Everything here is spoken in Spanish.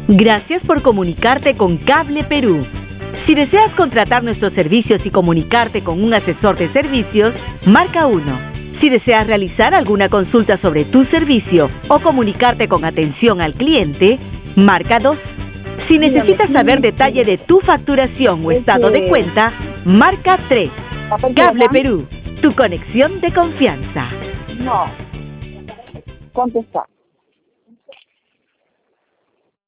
Gracias por comunicarte con Cable Perú. Si deseas contratar nuestros servicios y comunicarte con un asesor de servicios, marca 1. Si deseas realizar alguna consulta sobre tu servicio o comunicarte con atención al cliente, marca 2. Si necesitas saber detalle de tu facturación o estado de cuenta, marca 3. Cable Perú, tu conexión de confianza. No. Contestar.